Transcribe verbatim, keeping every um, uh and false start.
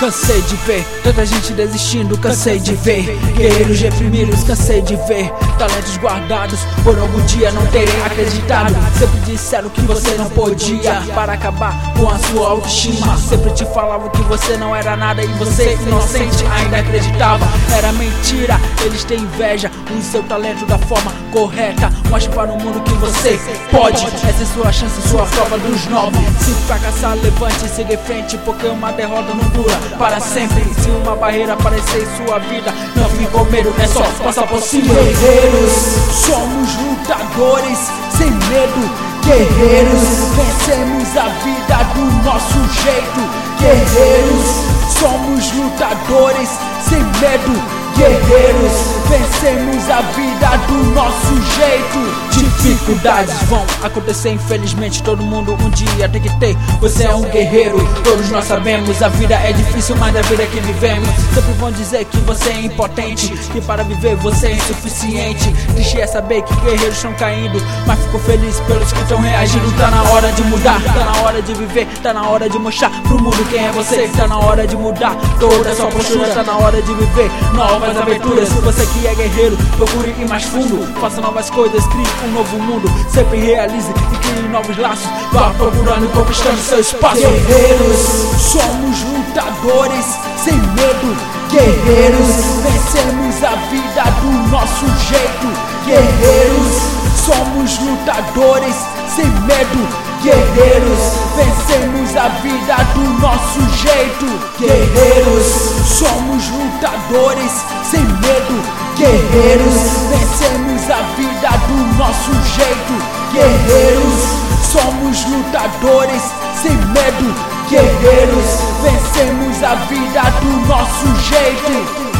Cansei de ver tanta gente desistindo, cansei de ver guerreiros reprimidos, cansei de ver talentos guardados por algum dia não terem acreditado. Sempre disseram que você não podia, para acabar com a sua autoestima. Sempre te falavam que você não era nada e você, inocente, ainda acreditava. Era mentira, eles têm inveja, use seu talento da forma correta. Mostre para o mundo que você pode, essa é sua chance, sua prova dos nove. Se fracassar, levante e siga em frente, porque uma derrota não dura para sempre. Se uma barreira aparecer em sua vida, não fique com medo, é só passar por cima. Guerreiros, somos lutadores, sem medo. Guerreiros, vencemos a vida do nosso jeito. Guerreiros, somos lutadores, sem medo. Guerreiros, vencemos a vida do nosso jeito. Dificuldades vão acontecer, infelizmente todo mundo um dia tem que ter. Você é um guerreiro, todos nós sabemos. A vida é difícil, mas a vida que vivemos. Sempre vão dizer que você é impotente, que para viver você é insuficiente. Triste é saber que guerreiros estão caindo, mas fico feliz pelos que estão reagindo. Tá na hora de mudar, tá na hora de viver, tá na hora de mostrar pro mundo quem é você. Tá na hora de mudar toda a sua postura, tá na hora de viver novas aventuras. Se você que é guerreiro, procure ir mais fundo, faça novas coisas, crie um novo mundo. Sempre realize e crie novos laços, vá procurando e conquistando seu espaço. Guerreiros, somos lutadores, sem medo. Guerreiros, vencemos a vida do nosso jeito. Guerreiros, somos lutadores, sem medo. Guerreiros, vencemos a vida do nosso jeito. Guerreiros, somos lutadores, sem medo. Guerreiros, vencemos a vida do nosso jeito. Guerreiros, somos lutadores, sem medo. Guerreiros, vencemos a vida do nosso jeito.